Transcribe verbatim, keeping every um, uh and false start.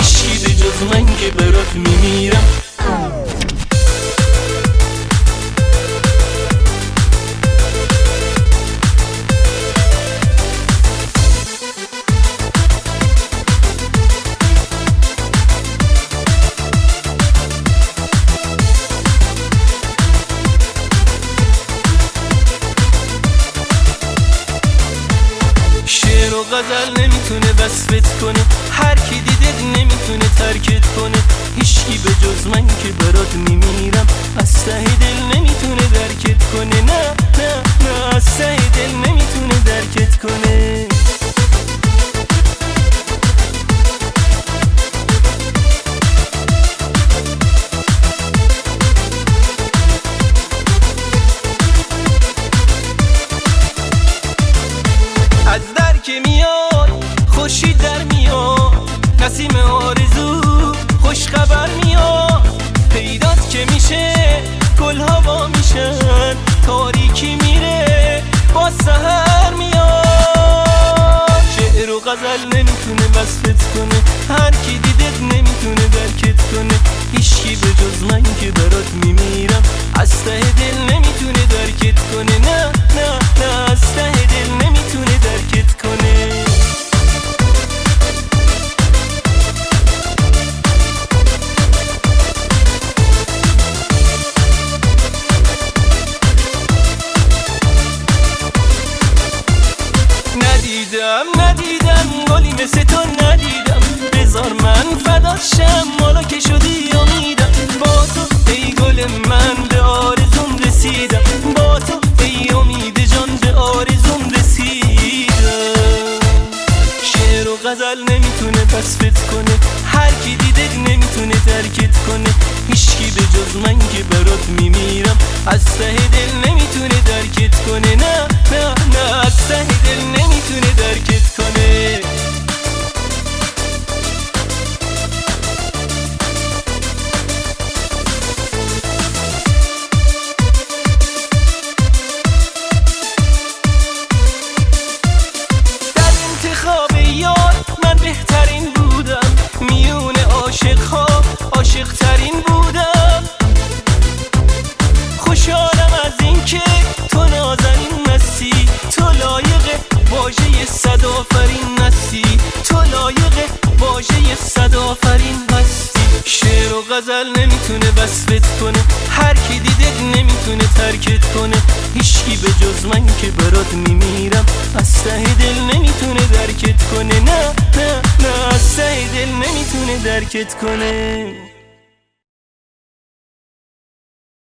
هیچکی به جز من که برات میمیرم. شعر و غزل نمیتونه وصفت کنه، هر کی دیدت نمیتونه ترکت کنه. هیچکی به جز من که برات میمیرم، از ته دل نمیتونه درکت کنه. نه نه نه از ته دل نمیتونه درکت کنه. از در که میاد خوشی در میاد، نسیم آرزو خوش خبر میاد. پیدات که میشه گلها وا میشن، تاریکی میره با سحر میاد. شعر و غزل نمیتونه وصفت کنه، هر کی دیدت نمیتونه درکت کنه. هیچکی به جز من که برات میمیرم، از ته دل نمیتونه درکت کنه. نه نه نه از ته دل نمیتونه درکت کنه. ندیدم ندیدم گلی مثل تو ندیدم، بذار من فداشم مالا که شدی امیدم. با تو ای گل من به آرزوم رسیدم، با تو ای امید جان به آرزوم رسیدم. شعر و غزل نمیتونه وصفت کنه، هر کی دیدت نمیتونه ترکت کنه. هیچکی به جز من که برات میمیرم، از ته دل نمیتونه درکت کنه. نه نه نه از ته دل نمیتونه درکت کنه. در انتخاب یار من بهترین بودم، میون عاشق ها عاشق ترین بودم. خوشحالم از این که تو نازنین هستی، تو لایق واژه صد آفرین هستی، تو لایق واژه صد آفرین هستی. شعر و غزل نمیتونه وصفت کنه، هر کی دیدت نمیتونه ترکت کنه. هیچکی به جز من که برات میمیرم، از ته دل نمیتونه درکت کنه. نه نه نه از ته دل نمیتونه درکت کنه.